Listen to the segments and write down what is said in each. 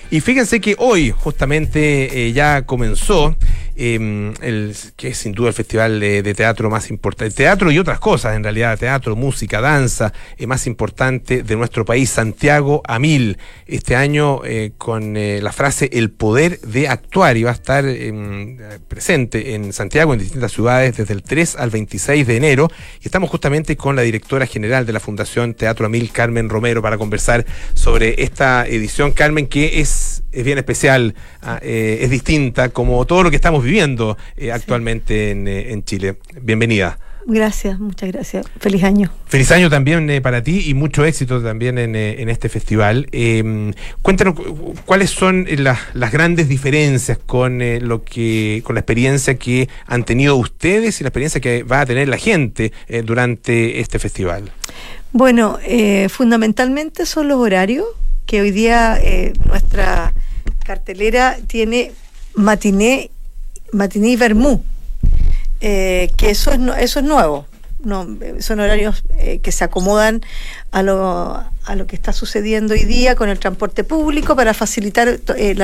Y fíjense que hoy justamente ya comenzó que es sin duda el festival de teatro más importante, teatro y otras cosas en realidad, teatro, música, danza, más importante de nuestro país, Santiago a 1000, este año con la frase El poder de actuar, y va a estar presente en Santiago, en distintas ciudades, desde el 3 al 26 de enero, y estamos justamente con la directora general de la Fundación Teatro a 1000, Carmen Romero, para conversar sobre esta edición. Carmen, que es bien especial, es distinta, como todo lo que estamos viviendo actualmente en Chile. Bienvenida. Gracias, muchas gracias. Feliz año. Feliz año también para ti y mucho éxito también en este festival. Cuéntanos cuáles son las grandes diferencias con con la experiencia que han tenido ustedes y la experiencia que va a tener la gente durante este festival. Bueno, fundamentalmente son los horarios, que hoy día nuestra cartelera tiene matiné y vermú, que eso es nuevo. No, son horarios que se acomodan a lo que está sucediendo hoy día con el transporte público, para facilitar el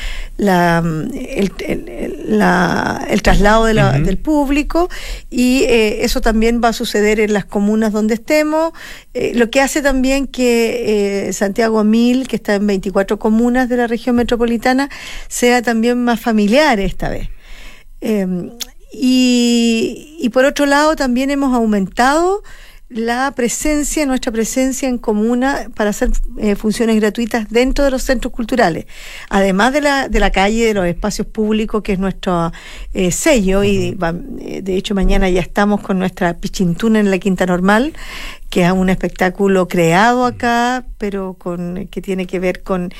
traslado del público, y eso también va a suceder en las comunas donde estemos, lo que hace también que Santiago a 1000, que está en 24 comunas de la región metropolitana, sea también más familiar esta vez. Y por otro lado también hemos aumentado nuestra presencia en comuna para hacer funciones gratuitas dentro de los centros culturales, además de la calle, de los espacios públicos, que es nuestro sello. Y de hecho mañana ya estamos con nuestra Pichintuna en la Quinta Normal, que es un espectáculo creado acá, pero que tiene que ver con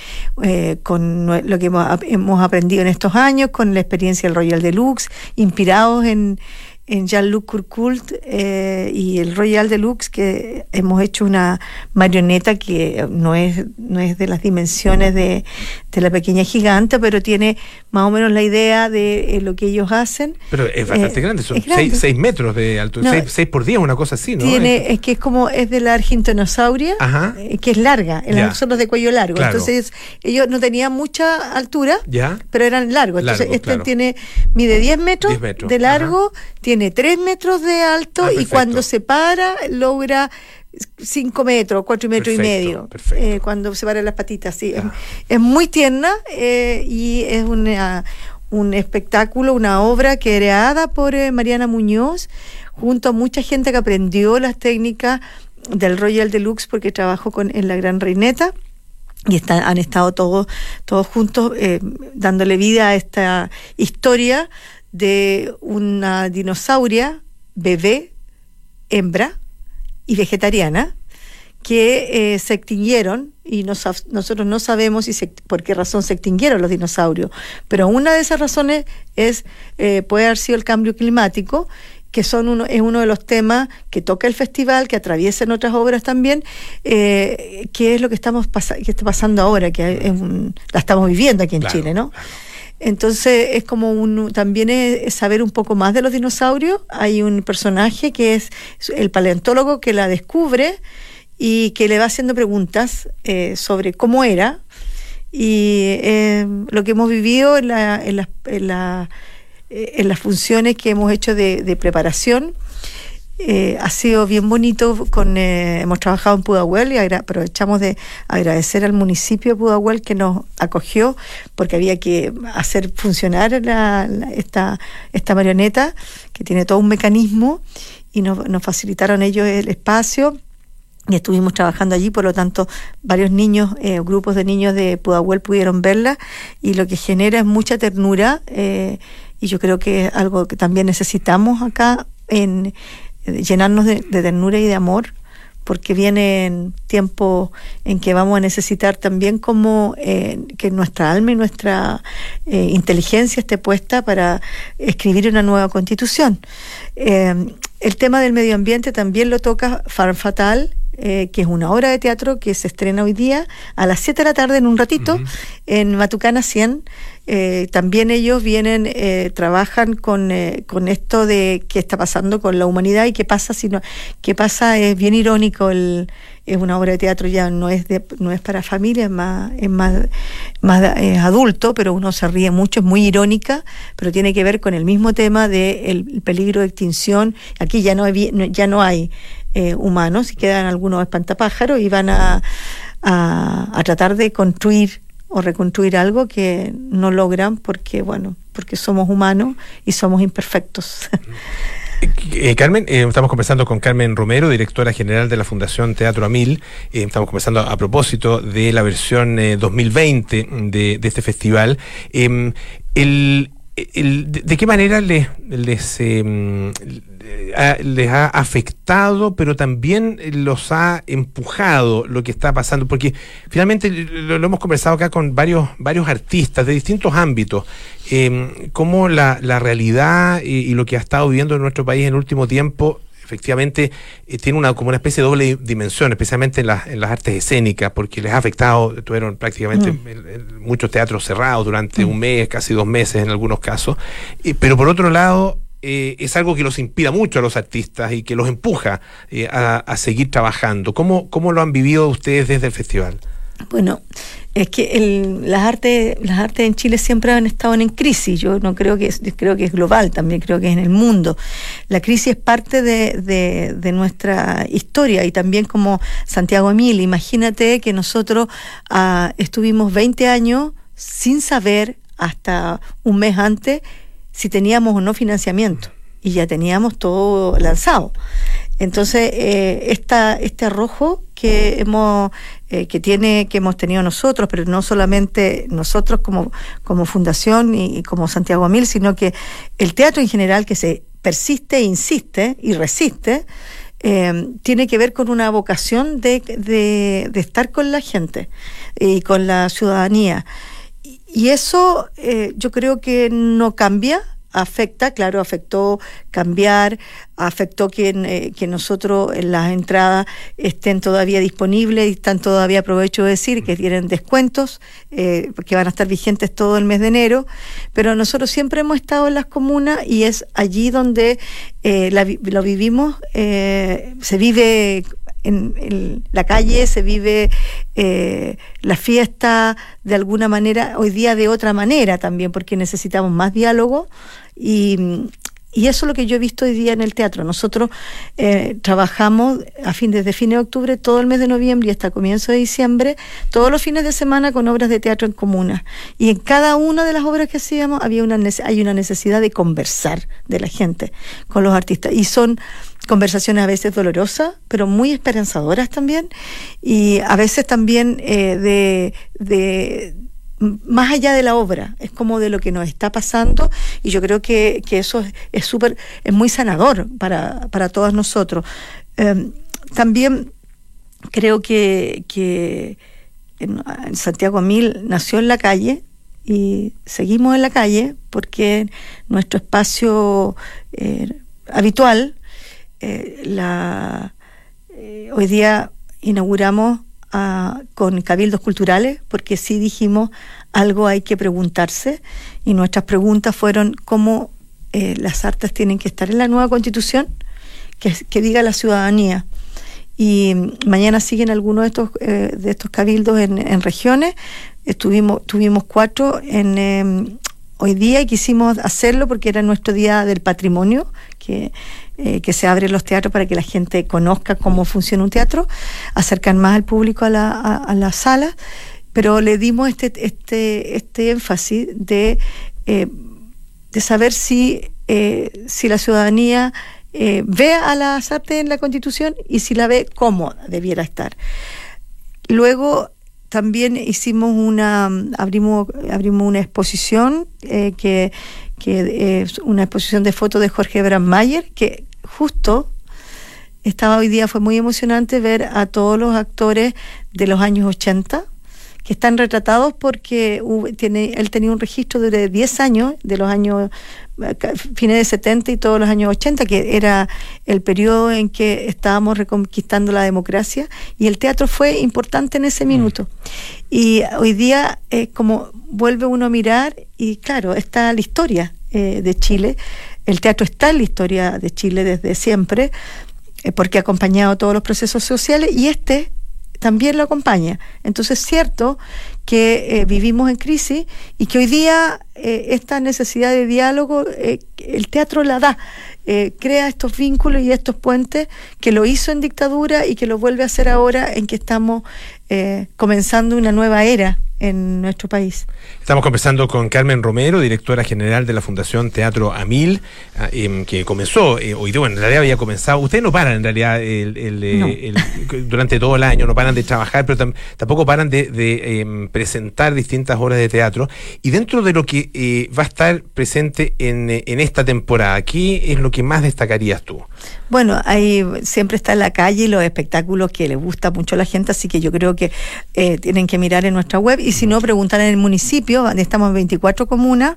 lo que hemos aprendido en estos años, con la experiencia del Royal Deluxe, inspirados en Jean-Luc Courcult y el Royal Deluxe, que hemos hecho una marioneta que no es de las dimensiones de La Pequeña Giganta, pero tiene más o menos la idea de lo que ellos hacen. Pero es bastante grande, son 6 metros de altura, no, 6 por 10, una cosa así, ¿no? Es que es de la Argentonosauria, que es larga, son los de cuello largo. Claro. Entonces ellos no tenían mucha altura, pero eran largos. Entonces mide 10 metros de largo, tiene 3 metros de alto, y cuando se para logra 5 metros, 4 metros y medio, cuando se paran las patitas. Sí, es muy tierna, y es un espectáculo, una obra creada por Mariana Muñoz, junto a mucha gente que aprendió las técnicas del Royal Deluxe, porque trabajó en La Gran Reineta, y han estado todos juntos dándole vida a esta historia de una dinosauria bebé, hembra y vegetariana, que se extinguieron, y nosotros no sabemos por qué razón se extinguieron los dinosaurios, pero una de esas razones puede haber sido el cambio climático, que es uno de los temas que toca el festival, que atraviesa en otras obras también, que es lo que está pasando ahora, que la estamos viviendo aquí en Chile, ¿no? Entonces es como también es saber un poco más de los dinosaurios. Hay un personaje que es el paleontólogo, que la descubre y que le va haciendo preguntas sobre cómo era, y lo que hemos vivido en las funciones que hemos hecho de preparación. Ha sido bien bonito. Hemos trabajado en Pudahuel, y aprovechamos de agradecer al municipio de Pudahuel, que nos acogió, porque había que hacer funcionar esta marioneta, que tiene todo un mecanismo, y nos facilitaron ellos el espacio, y estuvimos trabajando allí. Por lo tanto, varios niños, grupos de niños de Pudahuel pudieron verla, y lo que genera es mucha ternura, y yo creo que es algo que también necesitamos acá, llenarnos de ternura y de amor, porque vienen tiempos en que vamos a necesitar también que nuestra alma y nuestra inteligencia esté puesta para escribir una nueva constitución. El tema del medio ambiente también lo toca Femme Fatale, que es una obra de teatro que se estrena hoy día a las 7 de la tarde, en un ratito, en Matucana 100. También ellos trabajan con esto de qué está pasando con la humanidad y qué pasa es bien irónico es una obra de teatro, ya no es para familia, es más adulto, pero uno se ríe mucho, es muy irónica, pero tiene que ver con el mismo tema del peligro de extinción. Aquí ya no hay humanos, y quedan algunos espantapájaros, y van a tratar de construir o reconstruir algo que no logran porque somos humanos y somos imperfectos. Carmen, estamos conversando con Carmen Romero, directora general de la Fundación Teatro a Mil. Estamos conversando a propósito de la versión 2020 de este festival. ¿De qué manera les ha afectado, pero también los ha empujado lo que está pasando? Porque finalmente lo hemos conversado acá con varios artistas de distintos ámbitos, cómo la realidad y lo que ha estado viviendo en nuestro país en el último tiempo efectivamente tiene como una especie de doble dimensión, especialmente en las artes escénicas, porque les ha afectado. Tuvieron prácticamente muchos teatros cerrados durante un mes, casi 2 meses en algunos casos, pero por otro lado es algo que los inspira mucho a los artistas y que los empuja a seguir trabajando. ¿Cómo lo han vivido ustedes desde el festival? Bueno, es que las artes en Chile siempre han estado en crisis. Yo creo que es global, también creo que es en el mundo. La crisis es parte de nuestra historia, y también como Santiago a Mil. Imagínate que nosotros estuvimos 20 años sin saber hasta un mes antes si teníamos o no financiamiento, y ya teníamos todo lanzado. Entonces, este arrojo que hemos tenido nosotros, pero no solamente nosotros como fundación y como Santiago a Mil, sino que el teatro en general, que se persiste, insiste y resiste, tiene que ver con una vocación de estar con la gente y con la ciudadanía. Y eso yo creo que no cambia. Afectó cambiar, afectó que nosotros en las entradas estén todavía disponibles, y están todavía, aprovecho de decir, que tienen descuentos que van a estar vigentes todo el mes de enero, pero nosotros siempre hemos estado en las comunas, y es allí donde lo vivimos, se vive en la calle, se vive la fiesta de alguna manera, hoy día de otra manera también, porque necesitamos más diálogo, y eso es lo que yo he visto hoy día en el teatro. Nosotros trabajamos desde fines de octubre, todo el mes de noviembre y hasta comienzo de diciembre, todos los fines de semana, con obras de teatro en comunas, y en cada una de las obras que hacíamos hay una necesidad de conversar de la gente con los artistas, y son conversaciones a veces dolorosas, pero muy esperanzadoras también, y a veces también de más allá de la obra, es como de lo que nos está pasando, y yo creo que eso es muy sanador para todos nosotros. También creo que en Santiago a Mil nació en la calle, y seguimos en la calle porque nuestro espacio habitual. Hoy día inauguramos con cabildos culturales, porque sí dijimos algo hay que preguntarse, y nuestras preguntas fueron cómo las artes tienen que estar en la nueva Constitución, que diga la ciudadanía. Y mañana siguen algunos de estos cabildos en regiones. Tuvimos 4 hoy día, y quisimos hacerlo porque era nuestro día del patrimonio, que se abren los teatros para que la gente conozca cómo funciona un teatro, acercar más al público a la sala, pero le dimos este énfasis de saber si la ciudadanía ve a las artes en la Constitución, y si la ve, cómo debiera estar. Luego también abrimos una exposición que es una exposición de fotos de Jorge Brandmeier, que justo fue muy emocionante ver a todos los actores de los años 80 que están retratados, porque él tenía un registro de 10 años, de los años fines de 70 y todos los años 80, que era el periodo en que estábamos reconquistando la democracia, y el teatro fue importante en ese minuto. Y hoy día como vuelve uno a mirar, y claro, está la historia de Chile. El teatro está en la historia de Chile desde siempre, porque ha acompañado todos los procesos sociales, y también lo acompaña. Entonces es cierto que vivimos en crisis y que hoy día esta necesidad de diálogo el teatro la da, crea estos vínculos y estos puentes, que lo hizo en dictadura y que lo vuelve a hacer ahora en que estamos comenzando una nueva era en nuestro país. Estamos conversando con Carmen Romero, directora general de la Fundación Teatro A1000, que comenzó, hoy día, bueno, en realidad había comenzado, ustedes no paran en realidad durante todo el año, no paran de trabajar, pero tampoco paran de presentar distintas obras de teatro, y dentro de lo que va a estar presente en esta temporada, ¿qué es lo que más destacarías tú? Bueno, ahí siempre está en la calle y los espectáculos que les gusta mucho a la gente, así que yo creo que tienen que mirar en nuestra web, y si no, preguntar en el municipio. Estamos en 24 comunas,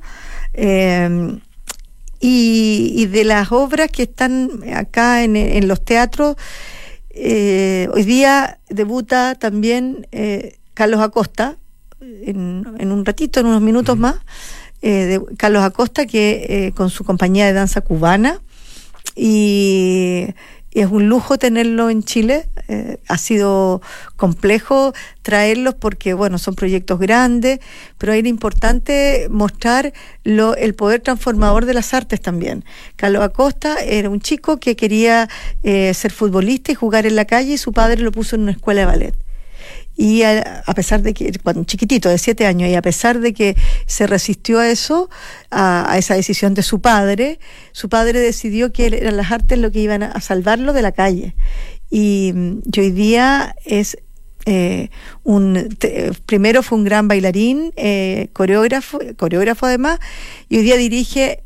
y de las obras que están acá en los teatros, hoy día debuta también Carlos Acosta, en un ratito, en unos minutos más, de Carlos Acosta, que con su compañía de danza cubana, y es un lujo tenerlo en Chile. Ha sido complejo traerlos porque, bueno, son proyectos grandes, pero era importante mostrar el poder transformador de las artes también. Carlos Acosta era un chico que quería ser futbolista y jugar en la calle, y su padre lo puso en una escuela de ballet. Y a pesar de que, cuando chiquitito, de 7 años, y a pesar de que se resistió a eso, a esa decisión de su padre decidió que eran las artes lo que iban a salvarlo de la calle. Y hoy día es primero fue un gran bailarín, coreógrafo además, y hoy día dirige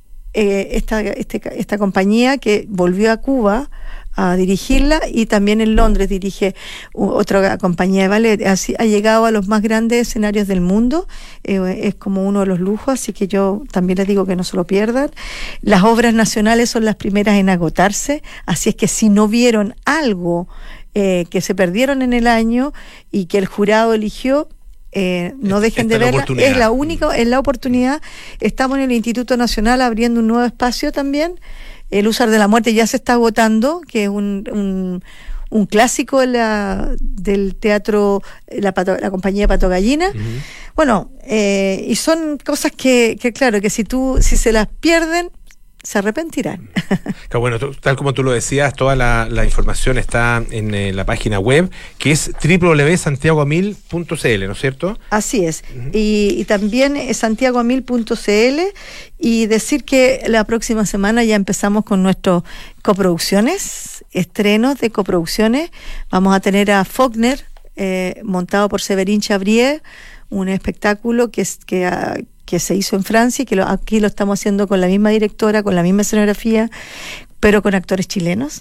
esta compañía que volvió a Cuba a dirigirla, y también en Londres dirige otra compañía de ballet. Así ha llegado a los más grandes escenarios del mundo, es como uno de los lujos, así que yo también les digo que no se lo pierdan. Las obras nacionales son las primeras en agotarse, así es que si no vieron algo que se perdieron en el año y que el jurado eligió, no dejen de verla, es la oportunidad. Estamos en el Instituto Nacional abriendo un nuevo espacio también. El Húsar de la Muerte ya se está agotando, que es un clásico del teatro, la compañía Pato Gallina. Uh-huh. Bueno, y son cosas que claro, que si se las pierden, se arrepentirán. Que bueno, tal como tú lo decías, toda la información está en la página web, que es www.santiagoamil.cl, ¿no es cierto? Así es. Uh-huh. Y también es santiagoamil.cl, y decir que la próxima semana ya empezamos con nuestras coproducciones, estrenos de coproducciones. Vamos a tener a Faulkner, montado por Severin Chabrier, un espectáculo que se hizo en Francia, y que aquí lo estamos haciendo con la misma directora, con la misma escenografía, pero con actores chilenos.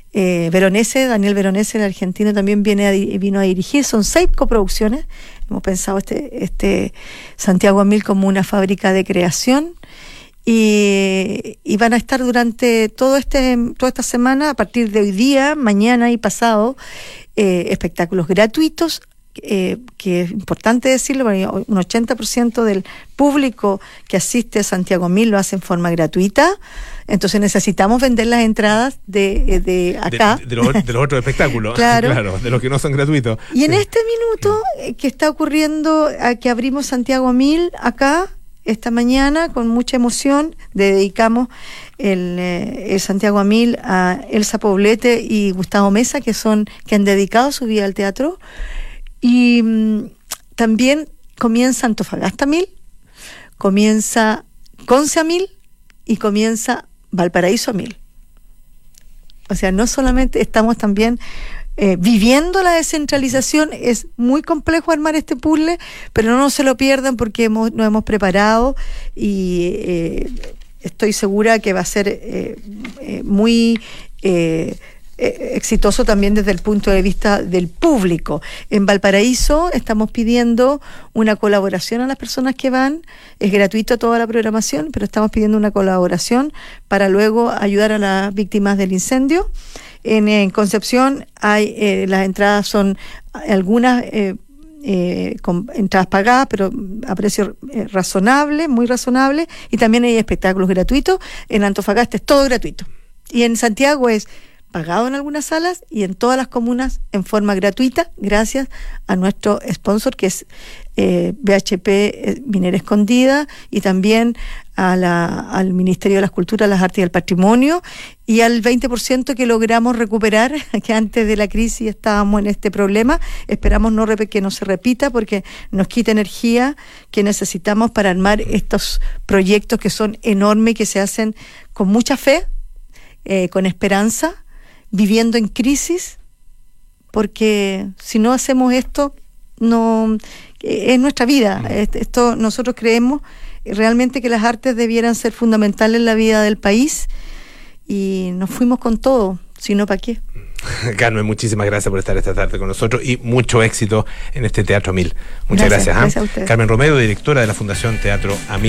Daniel Veronese, el argentino, también vino a dirigir. Son 6 coproducciones. Hemos pensado este Santiago A1000 como una fábrica de creación, y van a estar durante toda esta semana, a partir de hoy día, mañana y pasado, espectáculos gratuitos, que es importante decirlo, porque un 80% del público que asiste a Santiago A1000 lo hace en forma gratuita. Entonces necesitamos vender las entradas de acá. De los otros espectáculos, claro, de los que no son gratuitos. Y en este minuto que está ocurriendo, que abrimos Santiago A1000 acá, esta mañana, con mucha emoción, dedicamos el Santiago A1000 a Elsa Poblete y Gustavo Mesa, que han dedicado su vida al teatro. Y también comienza Antofagasta A1000, comienza Conce A1000 y comienza Valparaíso A1000. O sea, no solamente estamos también viviendo la descentralización. Es muy complejo armar este puzzle, pero no se lo pierdan, porque nos hemos preparado, y estoy segura que va a ser muy exitoso también desde el punto de vista del público. En Valparaíso estamos pidiendo una colaboración a las personas que van. Es gratuito toda la programación, pero estamos pidiendo una colaboración para luego ayudar a las víctimas del incendio. En Concepción hay las entradas son algunas con entradas pagadas, pero a precio razonable, muy razonable, y también hay espectáculos gratuitos. En Antofagasta es todo gratuito, y en Santiago es pagado en algunas salas y en todas las comunas en forma gratuita, gracias a nuestro sponsor que es BHP Minera Escondida, y también al Ministerio de las Culturas, las Artes y el Patrimonio, y al 20% que logramos recuperar, que antes de la crisis estábamos en este problema. Esperamos que no se repita, porque nos quita energía que necesitamos para armar estos proyectos que son enormes, que se hacen con mucha fe, con esperanza, viviendo en crisis, porque si no hacemos esto, no es nuestra vida. Esto, nosotros creemos realmente que las artes debieran ser fundamentales en la vida del país, y nos fuimos con todo, si no, ¿para qué? Carmen, muchísimas gracias por estar esta tarde con nosotros y mucho éxito en este Teatro a 1000. Muchas gracias. Gracias a ustedes. Carmen Romero, directora de la Fundación Teatro a 1000.